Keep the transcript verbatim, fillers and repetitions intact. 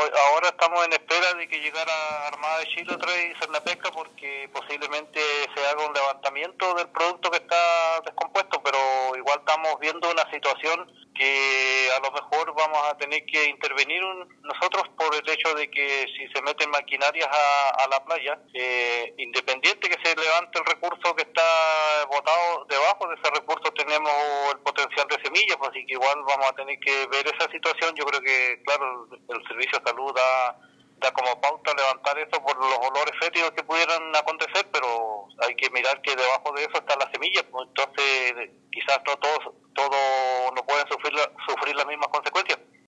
ahora estamos en espera de que llegara Armada de Chile otra vez y Cernapesca, porque posiblemente se haga un levantamiento del producto que está descompuesto, pero igual estamos viendo una situación que a lo mejor vamos a tener que intervenir un, nosotros por el hecho de que si se meten maquinarias a, a la playa, eh, independiente que se levante el recurso que está botado debajo de ese recurso, tenemos el potencial de semillas, pues, así que igual vamos a tener que ver esa situación. Yo creo que, claro, el, el Servicio de Salud da, da como pauta levantar eso por los olores fétidos que pudieran acontecer, pero hay que mirar que debajo de eso está la semilla, pues, entonces quizás no todos, todos no pueden sufrir, la, sufrir las mismas consecuencias.